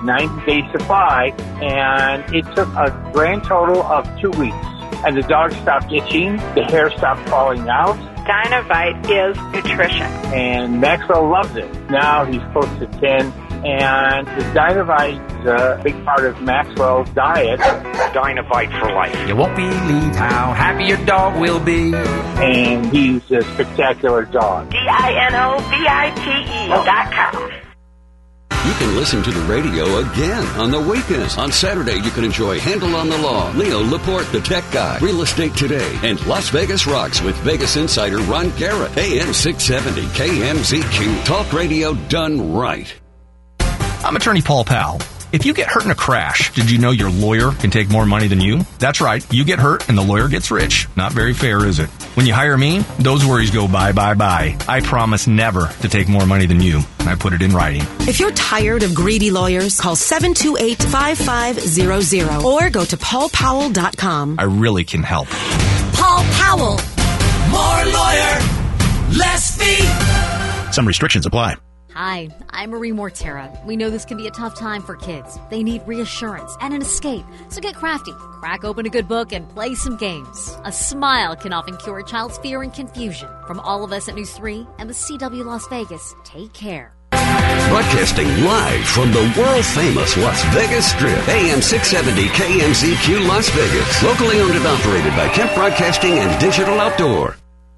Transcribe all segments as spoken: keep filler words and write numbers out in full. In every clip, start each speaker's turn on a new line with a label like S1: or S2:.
S1: ninety-day supply, and it took a grand total of two weeks. And the dog stopped itching, the hair stopped falling out.
S2: Dynovite is nutrition.
S1: And Maxwell loves it. Now he's close to ten, and the Dynovite is a big part of Maxwell's diet.
S3: Dynovite for life.
S4: You won't believe how happy your dog will be.
S1: And he's a spectacular dog.
S2: D I N O V I T E dot com.
S5: You can listen to the radio again on the weekends. On Saturday, you can enjoy Handle on the Law, Leo Laporte, the tech guy, Real Estate Today, and Las Vegas Rocks with Vegas insider Ron Garrett. A M six seventy K M Z Q. Talk radio done right.
S6: I'm attorney Paul Powell. If you get hurt in a crash, did you know your lawyer can take more money than you? That's right. You get hurt and the lawyer gets rich. Not very fair, is it? When you hire me, those worries go bye, bye, bye. I promise never to take more money than you. I put it in writing.
S7: If you're tired of greedy lawyers, call seven two eight, five five zero zero or go to paul powell dot com.
S6: I really can help.
S8: Paul Powell. More lawyer, less fee.
S9: Some restrictions apply.
S10: Hi, I'm Marie Mortera. We know this can be a tough time for kids. They need reassurance and an escape. So get crafty, crack open a good book, and play some games. A smile can often cure a child's fear and confusion. From all of us at News three and the C W Las Vegas, take care.
S5: Broadcasting live from the world-famous Las Vegas Strip. A M six seventy K M Z Q Las Vegas. Locally owned and operated by Kemp Broadcasting and Digital Outdoor.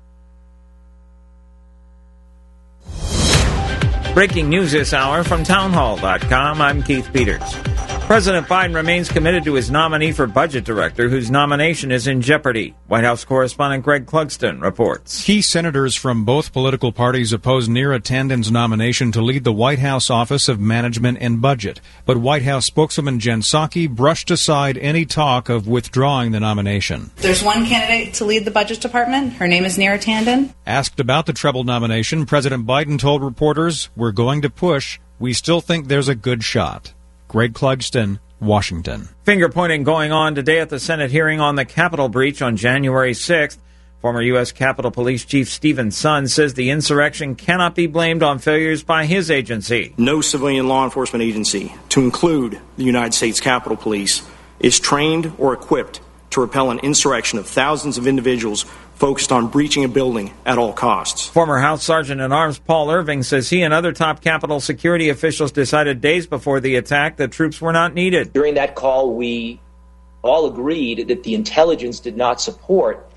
S11: Breaking news this hour from townhall dot com. I'm Keith Peters. President Biden remains committed to his nominee for budget director, whose nomination is in jeopardy. White House correspondent Greg Clugston reports.
S12: Key senators from both political parties oppose Neera Tanden's nomination to lead the White House Office of Management and Budget. But White House spokeswoman Jen Psaki brushed aside any talk of withdrawing the nomination.
S13: There's one candidate to lead the Budget Department. Her name is Neera Tanden.
S12: Asked about the treble nomination, President Biden told reporters, "We're going to push. We still think there's a good shot." Greg Clugston, Washington.
S11: Finger-pointing going on today at the Senate hearing on the Capitol breach on January sixth. Former U S. Capitol Police Chief Stephen Sund says the insurrection cannot be blamed on failures by his agency.
S14: No civilian law enforcement agency, to include the United States Capitol Police, is trained or equipped to repel an insurrection of thousands of individuals focused on breaching a building at all costs.
S11: Former House Sergeant-at-Arms Paul Irving says he and other top Capitol security officials decided days before the attack that troops were not needed.
S15: During that call, we all agreed that the intelligence did not support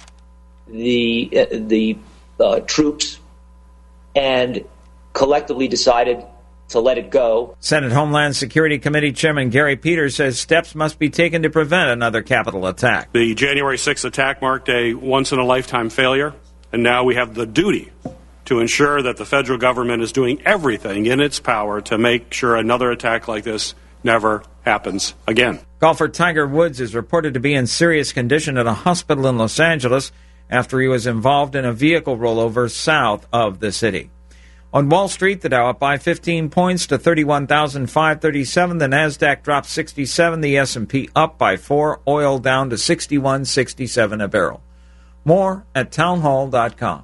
S15: the uh, the uh, troops and collectively decided to let it go.
S11: Senate Homeland Security Committee Chairman Gary Peters says steps must be taken to prevent another Capitol attack.
S16: The January sixth attack marked a once-in-a-lifetime failure, and now we have the duty to ensure that the federal government is doing everything in its power to make sure another attack like this never happens again.
S11: Golfer Tiger Woods is reported to be in serious condition at a hospital in Los Angeles after he was involved in a vehicle rollover south of the city. On Wall Street, the Dow up by fifteen points to thirty-one thousand five hundred thirty-seven. The Nasdaq dropped sixty-seven. The S and P up by four. Oil down to sixty-one sixty-seven a barrel. More at townhall dot com.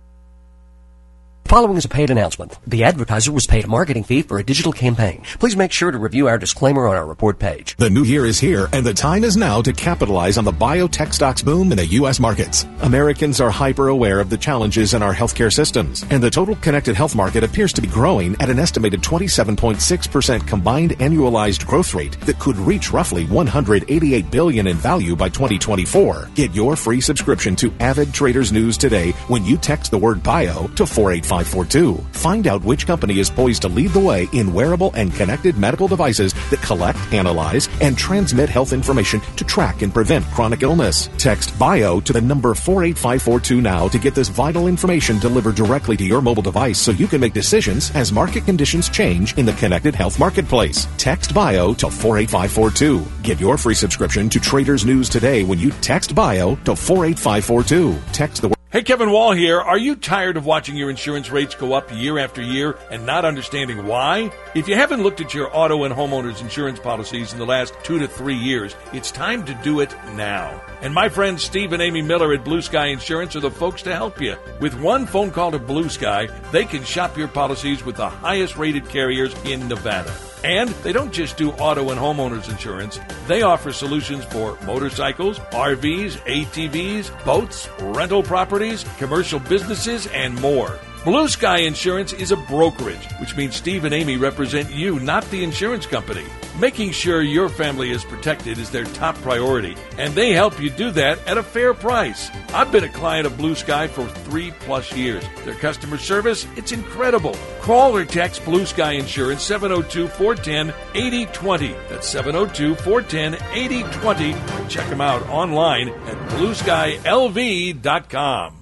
S17: Following is a paid announcement. The advertiser was paid a marketing fee for a digital campaign. Please make sure to review our disclaimer on our report page.
S9: The new year is here, and the time is now to capitalize on the biotech stocks boom in the U S markets. Americans are hyper-aware of the challenges in our healthcare systems, and the total connected health market appears to be growing at an estimated twenty-seven point six percent combined annualized growth rate that could reach roughly one hundred eighty-eight billion dollars in value by twenty twenty-four. Get your free subscription to Avid Traders News today when you text the word bio to four eight five four two. Find out which company is poised to lead the way in wearable and connected medical devices that collect, analyze, and transmit health information to track and prevent chronic illness. Text bio to the number four eight five four two now to get this vital information delivered directly to your mobile device so you can make decisions as market conditions change in the connected health marketplace. Text bio to four eight five four two. Get your free subscription to Traders News today when you text bio to four eight five four two. Text the word.
S18: Hey, Kevin Wall here. Are you tired of watching your insurance rates go up year after year and not understanding why? If you haven't looked at your auto and homeowners insurance policies in the last two to three years, it's time to do it now. And my friends Steve and Amy Miller at Blue Sky Insurance are the folks to help you. With one phone call to Blue Sky, they can shop your policies with the highest rated carriers in Nevada. And they don't just do auto and homeowners insurance. They offer solutions for motorcycles, R Vs, A T Vs, boats, rental properties, commercial businesses, and more. Blue Sky Insurance is a brokerage, which means Steve and Amy represent you, not the insurance company. Making sure your family is protected is their top priority, and they help you do that at a fair price. I've been a client of Blue Sky for three plus years. Their customer service, it's incredible. Call or text Blue Sky Insurance seven oh two, four one zero, eight oh two oh. That's seven oh two, four one zero, eight oh two oh. Check them out online at blue sky l v dot com.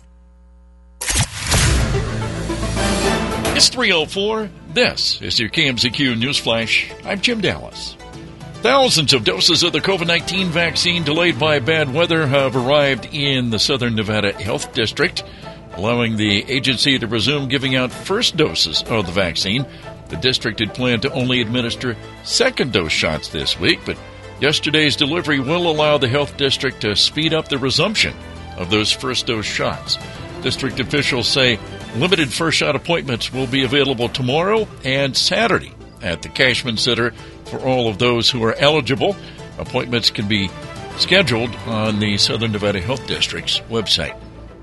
S19: It's three oh four. This is your K M Z Q News Flash. I'm Jim Dallas. Thousands of doses of the COVID nineteen vaccine delayed by bad weather have arrived in the Southern Nevada Health District, allowing the agency to resume giving out first doses of the vaccine. The district had planned to only administer second dose shots this week, but yesterday's delivery will allow the health district to speed up the resumption of those first dose shots. District officials say limited first shot appointments will be available tomorrow and Saturday at the Cashman Center for all of those who are eligible. Appointments can be scheduled on the Southern Nevada Health District's website.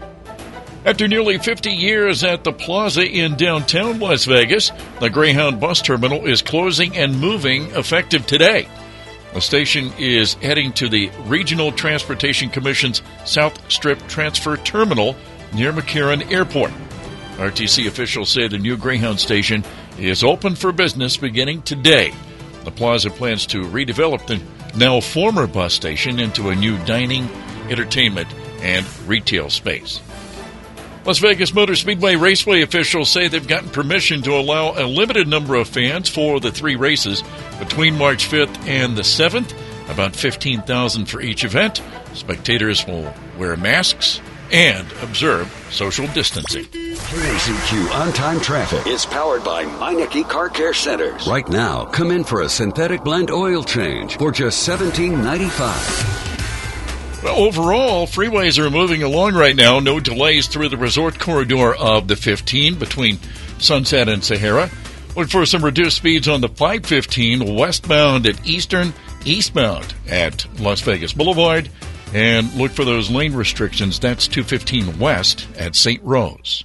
S19: After nearly fifty years at the Plaza in downtown Las Vegas, the Greyhound bus terminal is closing and moving effective today. The station is heading to the Regional Transportation Commission's South Strip Transfer Terminal near McCarran Airport. R T C officials say the new Greyhound station is open for business beginning today. The Plaza plans to redevelop the now former bus station into a new dining, entertainment, and retail space. Las Vegas Motor Speedway Raceway officials say they've gotten permission to allow a limited number of fans for the three races between March fifth and the seventh, about fifteen thousand for each event. Spectators will wear masks and observe social distancing.
S5: K M Z Q On-Time Traffic is powered by Meineke Car Care Centers. Right now, come in for a synthetic blend oil change for just seventeen ninety-five.
S19: Well, overall, freeways are moving along right now. No delays through the resort corridor of the fifteen between Sunset and Sahara. Look for some reduced speeds on the five fifteen westbound at Eastern, eastbound at Las Vegas Boulevard. And look for those lane restrictions. That's two fifteen west at Saint Rose.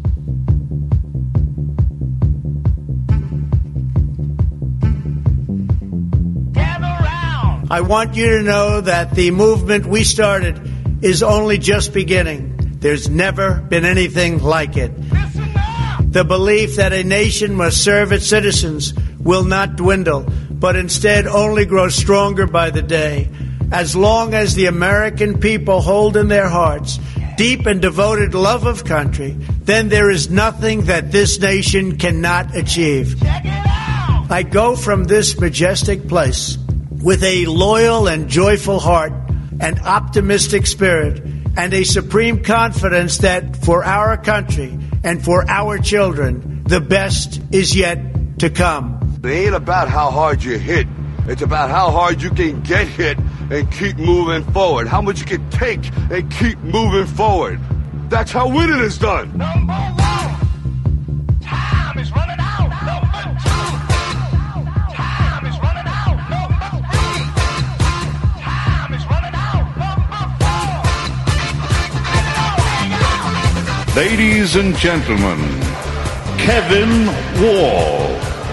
S20: I want you to know that the movement we started is only just beginning. There's never been anything like it. The belief that a nation must serve its citizens will not dwindle, but instead only grow stronger by the day. As long as the American people hold in their hearts deep and devoted love of country, then there is nothing that this nation cannot achieve. I go from this majestic place with a loyal and joyful heart, an optimistic spirit, and a supreme confidence that for our country and for our children, the best is yet to come.
S21: It ain't about how hard you hit. It's about how hard you can get hit and keep moving forward. How much you can take and keep moving forward. That's how winning is done. Number one, time is running out. Number two, time is running out. Number three, time is running out. Number four.
S22: Ladies and gentlemen, Kevin Wall.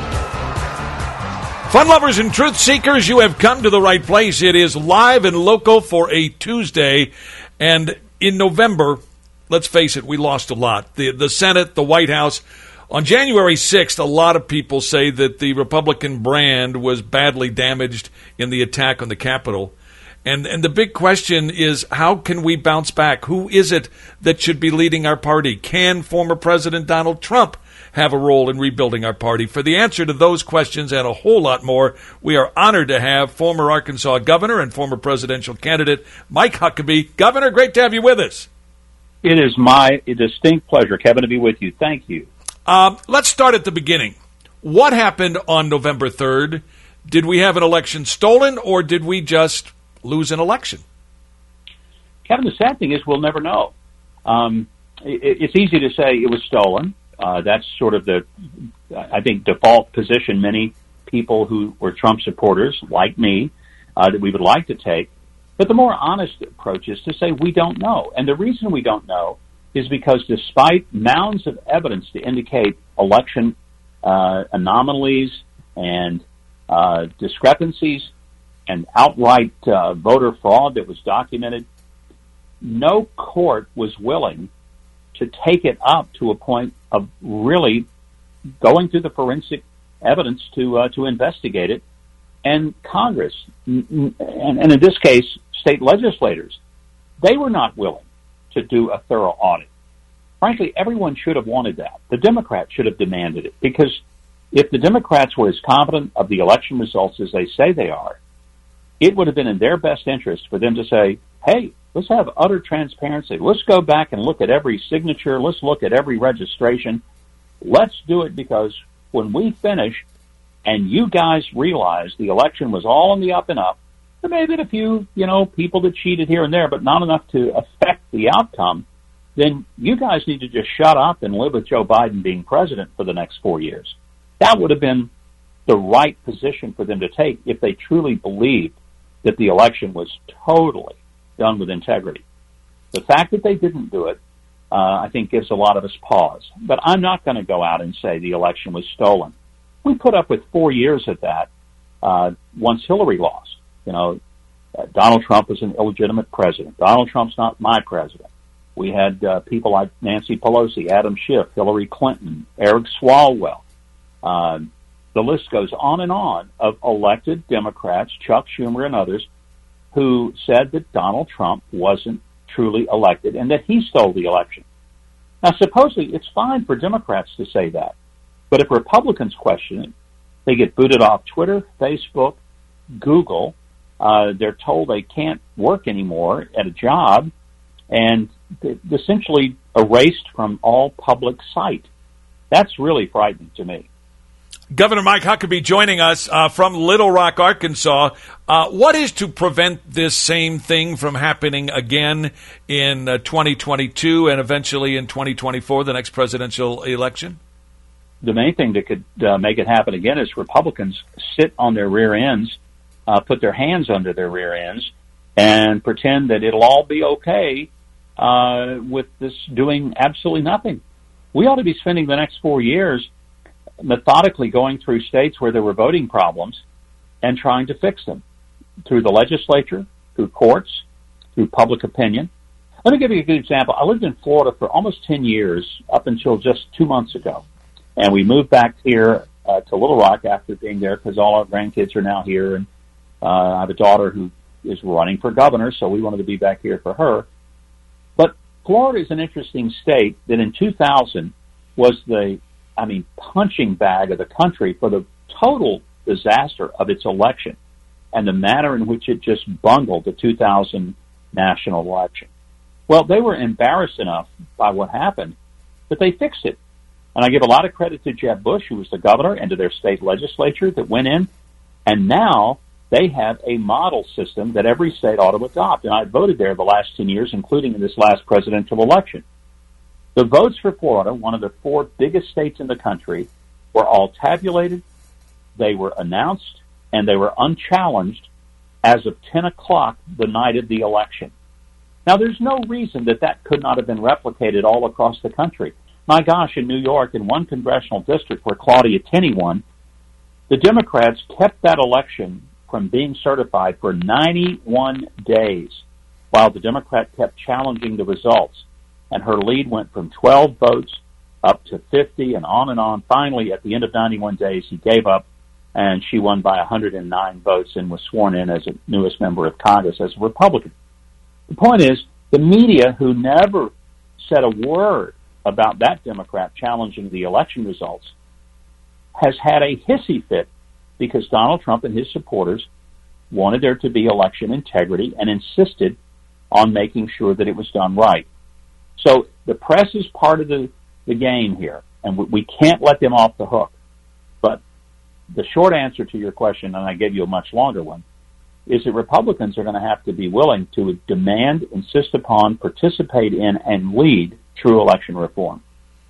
S18: Fun lovers and truth seekers, you have come to the right place. It is live and local for a Tuesday. And in November, let's face it, we lost a lot. The, the Senate, the White House. On January sixth, a lot of people say that the Republican brand was badly damaged in the attack on the Capitol. And, and the big question is, how can we bounce back? Who is it that should be leading our party? Can former President Donald Trump have a role in rebuilding our party? For the answer to those questions and a whole lot more, we are honored to have former Arkansas governor and former presidential candidate Mike Huckabee. Governor, great to have you with us.
S23: It is my distinct pleasure, Kevin, to be with you. Thank you.
S18: Um, let's start at the beginning. What happened on November third? Did we have an election stolen, or did we just lose an election?
S23: Kevin, the sad thing is we'll never know. Um, it, it's easy to say it was stolen. Uh, that's sort of the, I think, default position many people who were Trump supporters, like me, uh, that we would like to take. But the more honest approach is to say we don't know. And the reason we don't know is because despite mounds of evidence to indicate election uh, anomalies and uh, discrepancies and outright uh, voter fraud that was documented, no court was willing to take it up to a point of really going through the forensic evidence to uh, to investigate it. And Congress, and, and in this case, state legislators, they were not willing to do a thorough audit. Frankly, everyone should have wanted that. The Democrats should have demanded it, because if the Democrats were as confident of the election results as they say they are, it would have been in their best interest for them to say, hey, let's have utter transparency. Let's go back and look at every signature. Let's look at every registration. Let's do it, because when we finish and you guys realize the election was all on the up and up, there may have been a few, you know, people that cheated here and there, but not enough to affect the outcome, then you guys need to just shut up and live with Joe Biden being president for the next four years. That would have been the right position for them to take if they truly believed that the election was totally done with integrity. The fact that they didn't do it, uh, I think gives a lot of us pause. But I'm not going to go out and say the election was stolen. We put up with four years of that uh, once Hillary lost. You know, uh, Donald Trump was an illegitimate president. Donald Trump's not my president. We had uh, people like Nancy Pelosi, Adam Schiff, Hillary Clinton, Eric Swalwell. Uh, the list goes on and on of elected Democrats, Chuck Schumer and others, who said that Donald Trump wasn't truly elected and that he stole the election. Now, supposedly, it's fine for Democrats to say that. But if Republicans question it, they get booted off Twitter, Facebook, Google. Uh, they're told they can't work anymore at a job, and essentially erased from all public sight. That's really frightening to me.
S18: Governor Mike Huckabee joining us uh, from Little Rock, Arkansas. Uh, what is to prevent this same thing from happening again in uh, twenty twenty-two and eventually in twenty twenty-four, the next presidential election?
S23: The main thing that could uh, make it happen again is Republicans sit on their rear ends, uh, put their hands under their rear ends, and pretend that it'll all be okay uh, with this doing absolutely nothing. We ought to be spending the next four years methodically going through states where there were voting problems and trying to fix them through the legislature, through courts, through public opinion. Let me give you a good example. I lived in Florida for almost ten years up until just two months ago. And we moved back here uh, to Little Rock after being there because all our grandkids are now here. And uh, I have a daughter who is running for governor, so we wanted to be back here for her. But Florida is an interesting state that in two thousand was the, I mean, punching bag of the country for the total disaster of its election and the manner in which it just bungled the two thousand national election. Well, they were embarrassed enough by what happened that they fixed it. And I give a lot of credit to Jeb Bush, who was the governor, and to their state legislature that went in. And now they have a model system that every state ought to adopt. And I voted there the last ten years, including in this last presidential election. The votes for Florida, one of the four biggest states in the country, were all tabulated, they were announced, and they were unchallenged as of ten o'clock the night of the election. Now, there's no reason that that could not have been replicated all across the country. My gosh, in New York, in one congressional district where Claudia Tenney won, the Democrats kept that election from being certified for ninety-one days while the Democrat kept challenging the results. And her lead went from twelve votes up to fifty and on and on. Finally, at the end of ninety-one days, he gave up, and she won by one hundred nine votes and was sworn in as the newest member of Congress as a Republican. The point is, the media, who never said a word about that Democrat challenging the election results, has had a hissy fit because Donald Trump and his supporters wanted there to be election integrity and insisted on making sure that it was done right. So the press is part of the, the game here, and we, we can't let them off the hook. But the short answer to your question, and I gave you a much longer one, is that Republicans are going to have to be willing to demand, insist upon, participate in, and lead true election reform.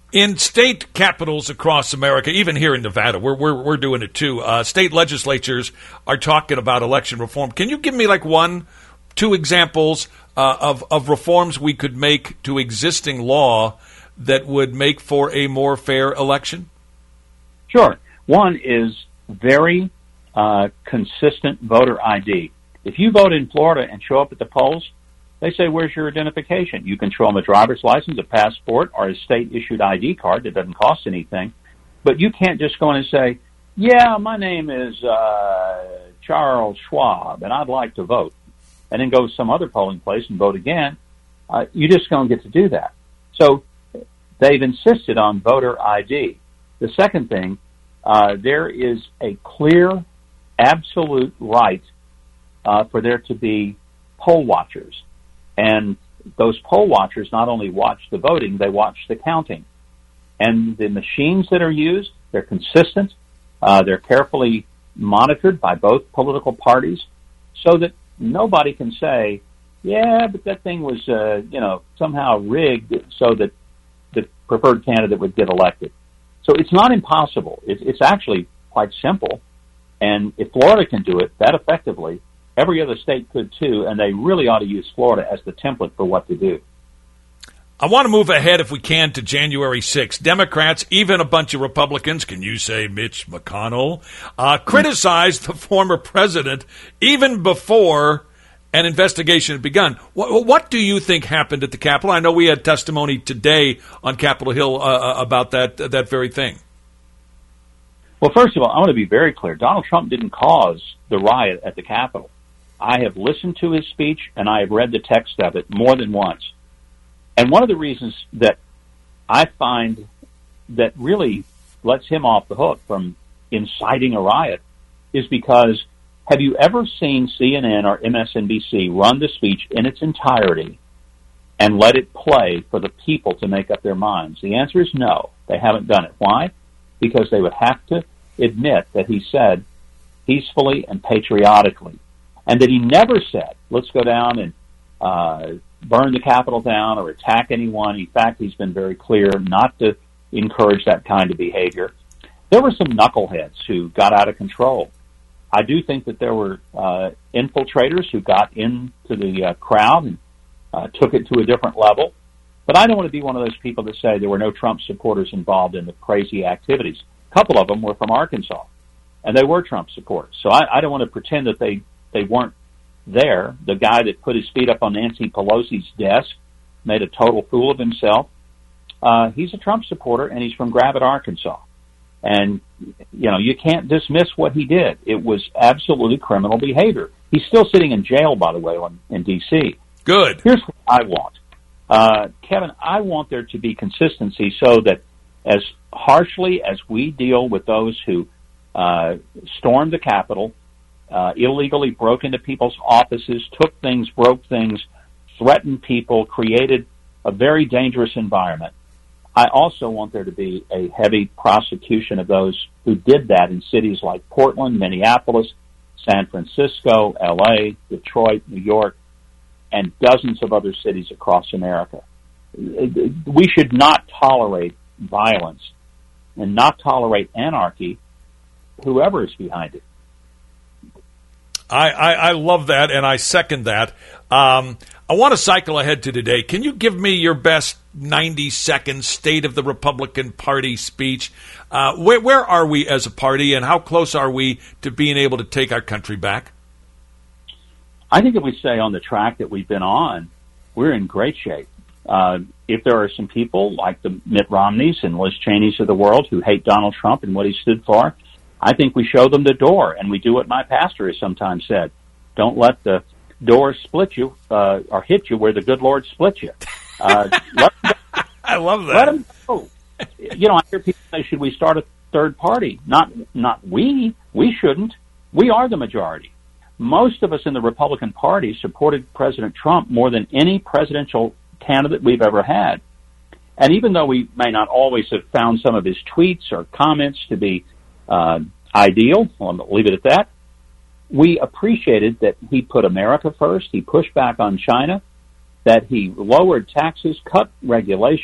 S18: In state capitals across America, even here in Nevada, we're we're, we're doing it too. Uh, state legislatures are talking about election reform. Can you give me like one, two examples uh, of of reforms we could make to existing law that would make for a more fair election?
S23: Sure. One is very uh, consistent voter I D. If you vote in Florida and show up at the polls, they say, where's your identification? You can show them a driver's license, a passport, or a state-issued I D card that doesn't cost anything. But you can't just go in and say, yeah, my name is uh, Charles Schwab, and I'd like to vote, and then go to some other polling place and vote again. Uh, you just don't get to do that. So they've insisted on voter I D. The second thing, uh, there is a clear, absolute right uh, for there to be poll watchers. And those poll watchers not only watch the voting, they watch the counting. And the machines that are used, they're consistent. Uh, they're carefully monitored by both political parties so that nobody can say, yeah, but that thing was, uh, you know, somehow rigged so that the preferred candidate would get elected. So it's not impossible. It's, it's actually quite simple. And if Florida can do it that effectively, every other state could too, and they really ought to use Florida as the template for what to do.
S18: I want to move ahead, if we can, to January sixth. Democrats, even a bunch of Republicans, can you say Mitch McConnell, uh, criticized the former president even before an investigation had begun. What, what do you think happened at the Capitol? I know we had testimony today on Capitol Hill uh, about that that very thing.
S23: Well, first of all, I want to be very clear. Donald Trump didn't cause the riot at the Capitol. I have listened to his speech, and I have read the text of it more than once. And one of the reasons that I find that really lets him off the hook from inciting a riot is because have you ever seen C N N or M S N B C run the speech in its entirety and let it play for the people to make up their minds? The answer is no. They haven't done it. Why? Because they would have to admit that he said peacefully and patriotically, and that he never said, let's go down and uh, burn the Capitol down or attack anyone. In fact, he's been very clear not to encourage that kind of behavior. There were some knuckleheads who got out of control. I do think that there were uh, infiltrators who got into the uh, crowd and uh, took it to a different level. But I don't want to be one of those people that say there were no Trump supporters involved in the crazy activities. A couple of them were from Arkansas, and they were Trump supporters. So I, I don't want to pretend that they, they weren't there. The guy that put his feet up on Nancy Pelosi's desk made a total fool of himself. Uh, he's a Trump supporter, and he's from Gravette, Arkansas. And, you know, you can't dismiss what he did. It was absolutely criminal behavior. He's still sitting in jail, by the way, in, in D C
S18: Good.
S23: Here's what I want. Uh, Kevin, I want there to be consistency so that as harshly as we deal with those who uh, stormed the Capitol, uh, illegally broke into people's offices, took things, broke things, threatened people, created a very dangerous environment, I also want there to be a heavy prosecution of those who did that in cities like Portland, Minneapolis, San Francisco, L A, Detroit, New York, and dozens of other cities across America. We should not tolerate violence and not tolerate anarchy, whoever is behind it.
S18: I, I, I love that, and I second that. Um, I want to cycle ahead to today. Can you give me your best ninety-second State of the Republican Party speech? Uh, where, where are we as a party, and how close are we to being able to take our country back?
S23: I think if we stay on the track that we've been on, we're in great shape. Uh, if there are some people like the Mitt Romneys and Liz Cheneys of the world who hate Donald Trump and what he stood for, I think we show them the door, and we do what my pastor has sometimes said. Don't let the door split you uh, or hit you where the good Lord split you. Uh, let them go.
S18: I love that.
S23: Let them go. You know, I hear people say, should we start a third party? Not, not we. We shouldn't. We are the majority. Most of us in the Republican Party supported President Trump more than any presidential candidate we've ever had. And even though we may not always have found some of his tweets or comments to be uh, ideal, well, I'll leave it at that, we appreciated that he put America first, he pushed back on China, that he lowered taxes, cut regulation,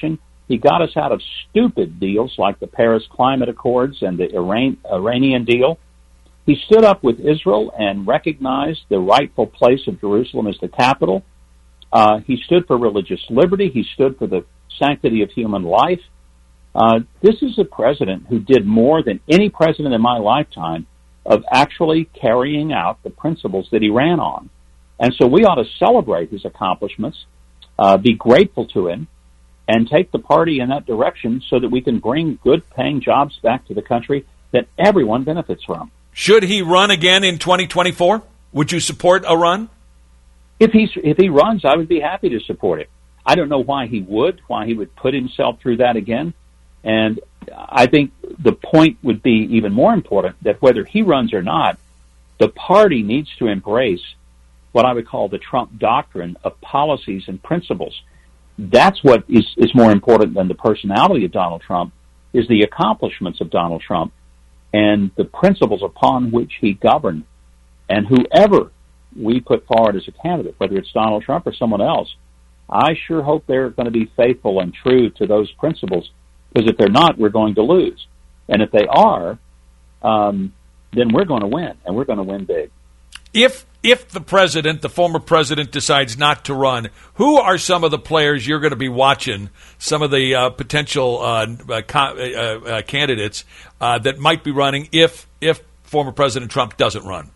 S23: He got us out of stupid deals like the Paris Climate Accords and the Iran- Iranian deal. He stood up with Israel and recognized the rightful place of Jerusalem as the capital. Uh, he stood for religious liberty. He stood for the sanctity of human life. Uh, this is a president who did more than any president in my lifetime of actually carrying out the principles that he ran on. And so we ought to celebrate his accomplishments, uh, be grateful to him, and take the party in that direction so that we can bring good-paying jobs back to the country that everyone benefits from.
S18: Should he run again in twenty twenty-four? Would you support a run?
S23: If he's if he runs, I would be happy to support it. I don't know why he would, why he would put himself through that again. And I think the point would be even more important that whether he runs or not, the party needs to embrace what I would call the Trump doctrine of policies and principles. That's what is, is more important than the personality of Donald Trump, is the accomplishments of Donald Trump and the principles upon which he governed. And whoever we put forward as a candidate, whether it's Donald Trump or someone else, I sure hope they're going to be faithful and true to those principles, because if they're not, we're going to lose. And if they are, um, then we're going to win, and we're going to win big.
S18: If if the president, the former president, decides not to run, who are some of the players you're going to be watching, some of the uh, potential uh, uh, uh, uh, candidates uh, that might be running if if former President Trump doesn't run?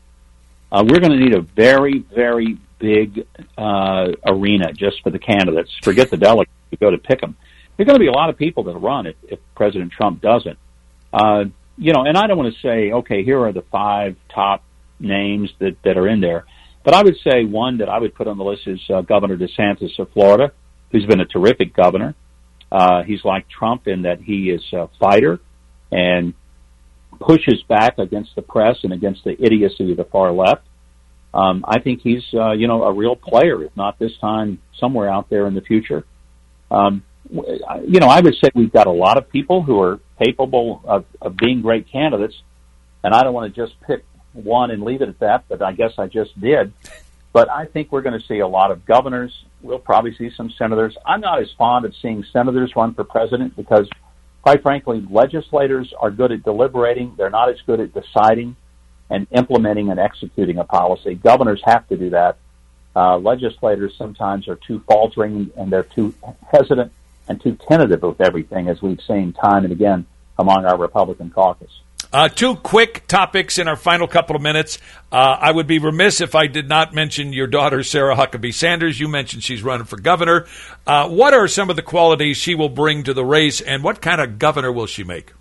S23: Uh, we're going to need a very, very big uh, arena just for the candidates. Forget the delegates who go to pick them. There are going to be a lot of people that run if, if President Trump doesn't. Uh, you know, and I don't want to say, okay, here are the five top names that, that are in there. But I would say one that I would put on the list is uh, Governor DeSantis of Florida, who's been a terrific governor. Uh, he's like Trump in that he is a fighter and pushes back against the press and against the idiocy of the far left. Um, I think he's, uh, you know, a real player, if not this time, somewhere out there in the future. Um, you know, I would say we've got a lot of people who are capable of, of being great candidates, and I don't want to just pick one and leave it at that, but I guess I just did. But I think we're going to see a lot of governors. We'll probably see some senators. I'm not as fond of seeing senators run for president because, quite frankly, legislators are good at deliberating. They're not as good at deciding and implementing and executing a policy. Governors have to do that. Uh, legislators sometimes are too faltering and they're too hesitant and too tentative with everything, as we've seen time and again among our Republican caucus.
S18: Uh, two quick topics in our final couple of minutes. Uh, I would be remiss if I did not mention your daughter, Sarah Huckabee Sanders. You mentioned she's running for governor. Uh, what are some of the qualities she will bring to the race, and what kind of governor will she make?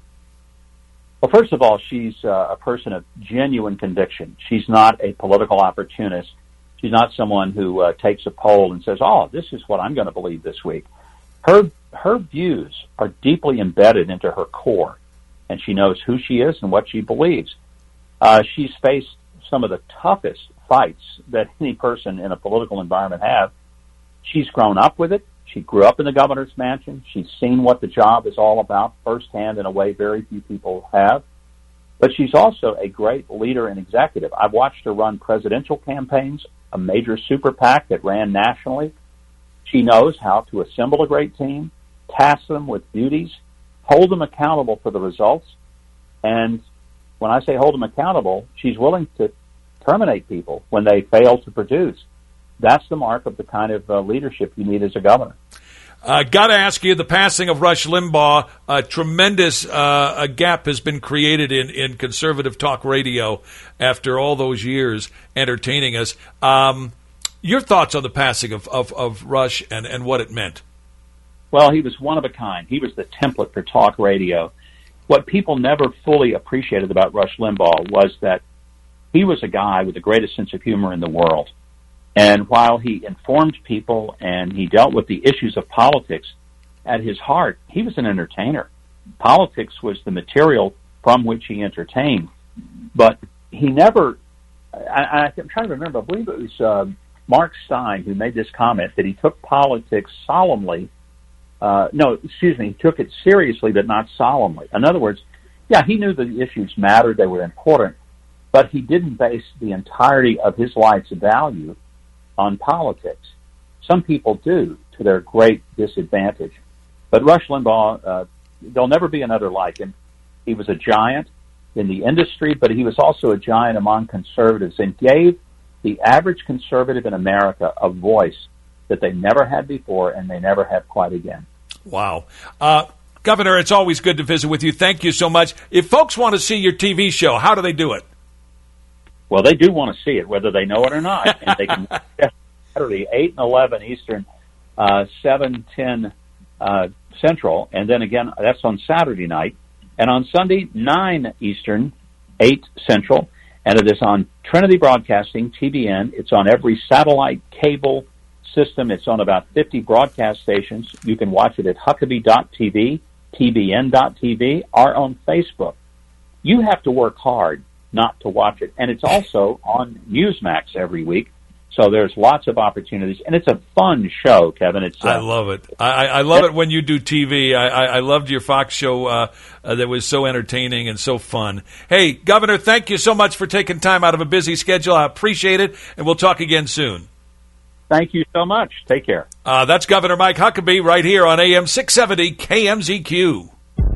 S23: Well, first of all, she's uh, a person of genuine conviction. She's not a political opportunist. She's not someone who uh, takes a poll and says, oh, this is what I'm going to believe this week. Her her views are deeply embedded into her core, and she knows who she is and what she believes. Uh, she's faced some of the toughest fights that any person in a political environment have. She's grown up with it. She grew up in the governor's mansion. She's seen what the job is all about firsthand in a way very few people have. But she's also a great leader and executive. I've watched her run presidential campaigns, a major super PAC that ran nationally. She knows how to assemble a great team, task them with duties, hold them accountable for the results. And when I say hold them accountable, she's willing to terminate people when they fail to produce. That's the mark of the kind of uh, leadership you need as a governor.
S18: Uh, got to ask you, the passing of Rush Limbaugh, a tremendous uh, a gap has been created in, in conservative talk radio after all those years entertaining us. Um, your thoughts on the passing of, of, of Rush and, and what it meant?
S23: Well, he was one of a kind. He was the template for talk radio. What people never fully appreciated about Rush Limbaugh was that he was a guy with the greatest sense of humor in the world. And while he informed people and he dealt with the issues of politics, at his heart, he was an entertainer. Politics was the material from which he entertained. But he never, I, I'm trying to remember, I believe it was uh, Mark Stein who made this comment that he took politics solemnly. Uh, no, excuse me, he took it seriously but not solemnly. In other words, yeah, he knew the issues mattered, they were important, but he didn't base the entirety of his life's value on politics. Some people do, to their great disadvantage. But Rush Limbaugh, uh, there'll never be another like him. He was a giant in the industry, but he was also a giant among conservatives and gave the average conservative in America a voice that they never had before and they never have quite again.
S18: Wow. Uh, Governor, it's always good to visit with you. Thank you so much. If folks want to see your T V show, how do they do it?
S23: Well, they do want to see it, whether they know it or not. And they can Saturday, eight and eleven Eastern, uh, seven ten uh, Central. And then again, that's on Saturday night. And on Sunday, nine Eastern, eight Central. And it is on Trinity Broadcasting, T B N. It's on every satellite cable system. It's on about fifty broadcast stations. You can watch it at Huckabee dot T V, T B N dot T V, or on Facebook. You have to work hard not to watch it. And it's also on Newsmax every week. So there's lots of opportunities, and it's a fun show, Kevin. It's uh,
S18: I love it. I, I love it when you do T V. I, I, I loved your Fox show uh, uh, that was so entertaining and so fun. Hey, Governor, thank you so much for taking time out of a busy schedule. I appreciate it, and we'll talk again soon.
S23: Thank you so much. Take care.
S18: Uh, that's Governor Mike Huckabee right here on A M six seventy K M Z Q.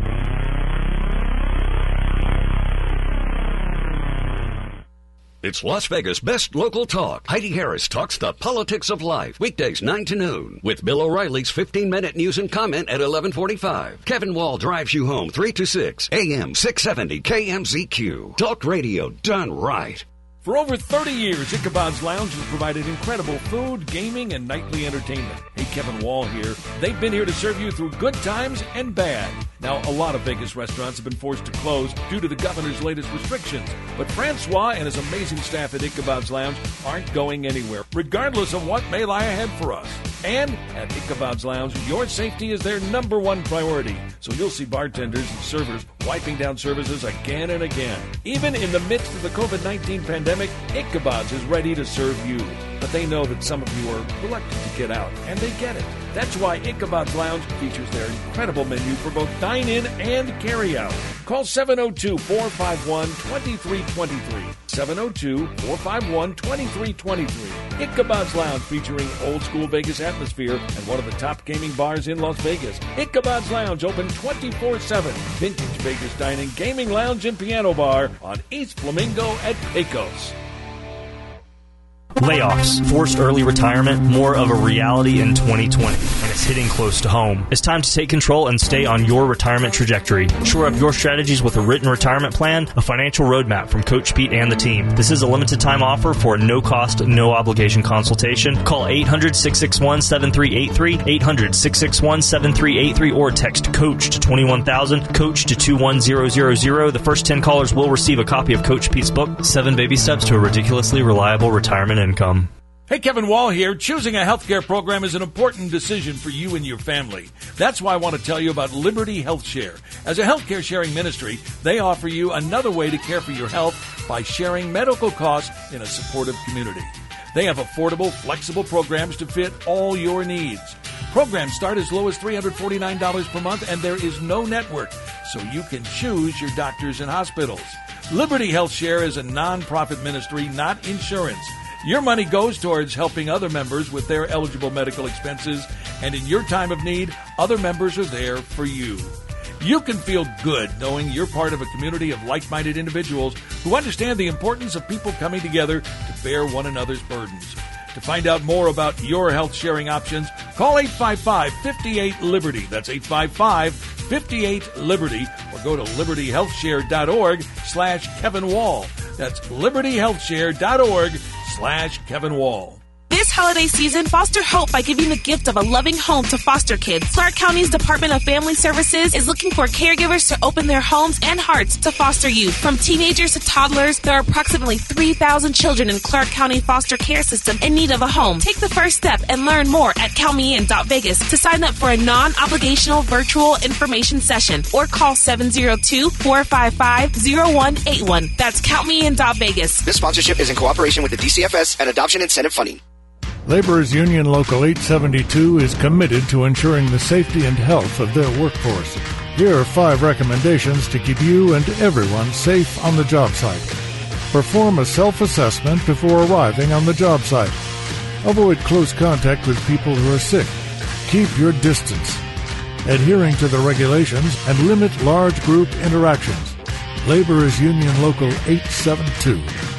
S5: It's Las Vegas' best local talk. Heidi Harris talks the politics of life. Weekdays nine to noon. With Bill O'Reilly's fifteen-minute news and comment at eleven forty-five. Kevin Wall drives you home three to six. A M six seventy K M Z Q. Talk radio done right.
S18: For over thirty years, Ichabod's Lounge has provided incredible food, gaming, and nightly entertainment. Hey, Kevin Wall here. They've been here to serve you through good times and bad. Now, a lot of Vegas restaurants have been forced to close due to the governor's latest restrictions. But Francois and his amazing staff at Ichabod's Lounge aren't going anywhere, regardless of what may lie ahead for us. And at Ichabod's Lounge, your safety is their number one priority. So you'll see bartenders and servers wiping down services again and again. Even in the midst of the covid nineteen pandemic, Ichabod's is ready to serve you. But they know that some of you are reluctant to get out, and they get it. That's why Ichabod's Lounge features their incredible menu for both dine-in and carry-out. Call seven oh two, four five one, two three two three. seven oh two, four five one, two three two three. Ichabod's Lounge, featuring old-school Vegas atmosphere and one of the top gaming bars in Las Vegas. Ichabod's Lounge, open twenty-four seven. Vintage Vegas dining, gaming lounge, and piano bar on East Flamingo at Pecos.
S1: Layoffs, forced early retirement, more of a reality in twenty twenty, and it's hitting close to home. It's time to take control and stay on your retirement trajectory. Shore up your strategies with a written retirement plan, a financial roadmap from Coach Pete and the team. This is a limited time offer for a no-cost, no-obligation consultation. Call eight hundred, six six one, seven three eight three, eight hundred, six six one, seven three eight three, or text COACH to twenty-one thousand, COACH to two one zero zero zero. The first ten callers will receive a copy of Coach Pete's book, Seven Baby Steps to a Ridiculously Reliable Retirement Income.
S18: Hey, Kevin Wall here. Choosing a healthcare program is an important decision for you and your family. That's why I want to tell you about Liberty Health Share. As a healthcare sharing ministry, they offer you another way to care for your health by sharing medical costs in a supportive community. They have affordable, flexible programs to fit all your needs. Programs start as low as three hundred forty-nine dollars per month, and there is no network, so you can choose your doctors and hospitals. Liberty Health Share is a non-profit ministry, not insurance. Your money goes towards helping other members with their eligible medical expenses, and in your time of need, other members are there for you. You can feel good knowing you're part of a community of like-minded individuals who understand the importance of people coming together to bear one another's burdens. To find out more about your health sharing options, call eight five five, five eight, Liberty. That's eight five five, five eight, Liberty. Or go to liberty health share dot org slash Kevin Wall. That's liberty health share dot org slash Kevin Wall.
S3: This holiday season, foster hope by giving the gift of a loving home to foster kids. Clark County's Department of Family Services is looking for caregivers to open their homes and hearts to foster youth. From teenagers to toddlers, there are approximately three thousand children in Clark County foster care system in need of a home. Take the first step and learn more at count me in dot vegas to sign up for a non-obligational virtual information session or call seven oh two, four five five, oh one eight one. That's count me in dot vegas.
S4: This sponsorship is in cooperation with the D C F S and Adoption Incentive Funding.
S24: Laborers Union Local eight seventy-two is committed to ensuring the safety and health of their workforce. Here are five recommendations to keep you and everyone safe on the job site. Perform a self-assessment before arriving on the job site. Avoid close contact with people who are sick. Keep your distance. adhering to the regulations, and limit large group interactions. Labor is Union Local eight seventy-two.